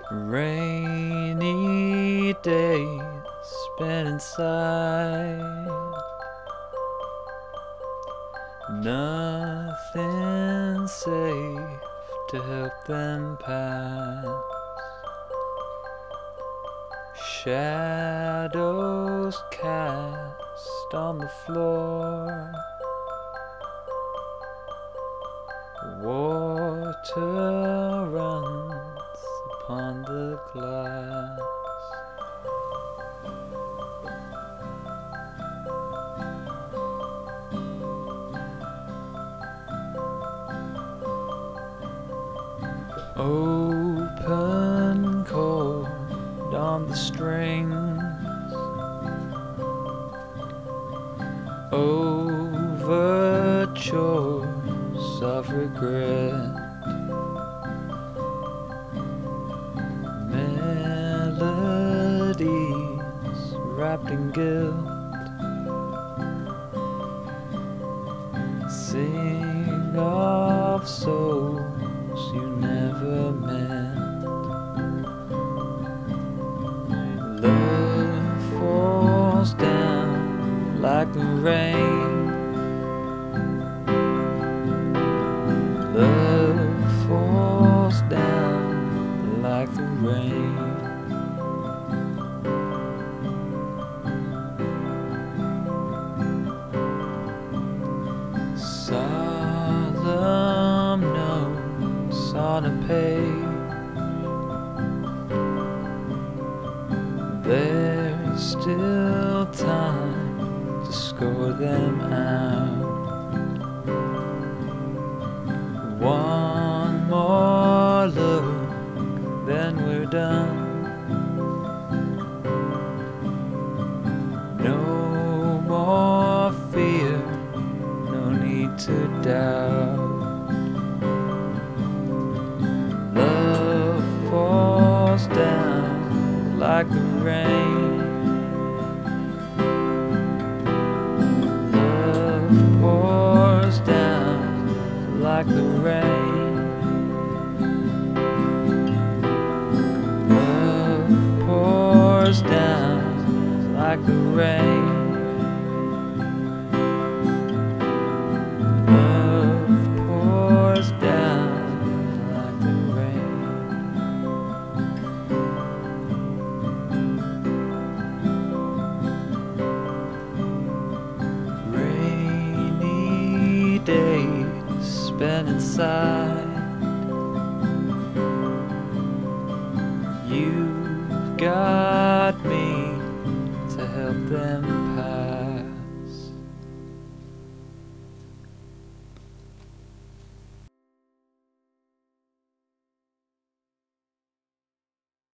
Rainy days spent inside, nothing safe to help them pass. Shadows cast on the floor, water runs upon the glass. Open chord on the strings, overtures of regret, melodies wrapped in guilt. Sing of souls you never met. Love falls down like the rain. Love falls down like the rain. Solemn notes on a page, there's still time to score them out. One more look, then we're done. No more fear, no need to doubt. Love falls down like the rain. Love pours down like the rain. Love pours down like the rain. Love pours down like the rain. Rainy days spent inside, you've got me to help them